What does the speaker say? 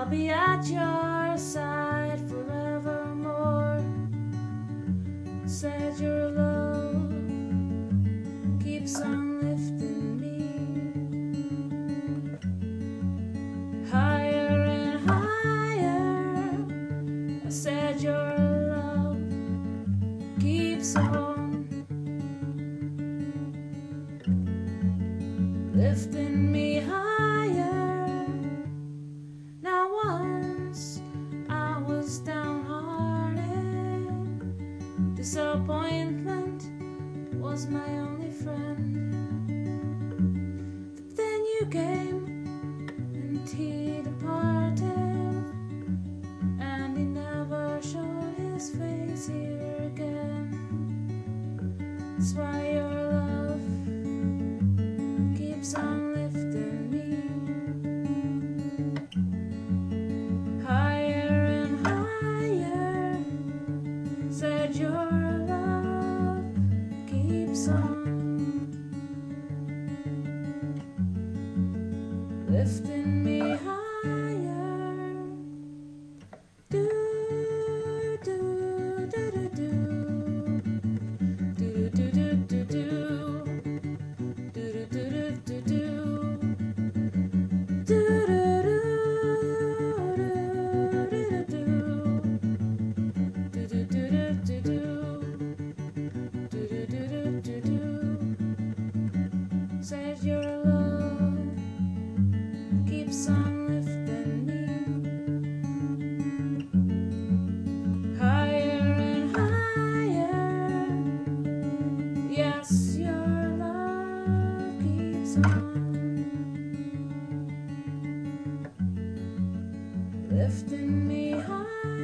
be at your side forevermore. Said your love keeps on lifting me higher and higher. I said your love keeps on lifting me higher. Now once I was downhearted, disappointment was my only friend. But then you came and he departed, and he never showed his face here again. That's why your love keeps on lifting me higher and higher. Said your love keeps on lifting me higher. Do do do do do do do do do do. Said your love keeps on lifting me higher and higher. Yes, your love keeps on lifting me high.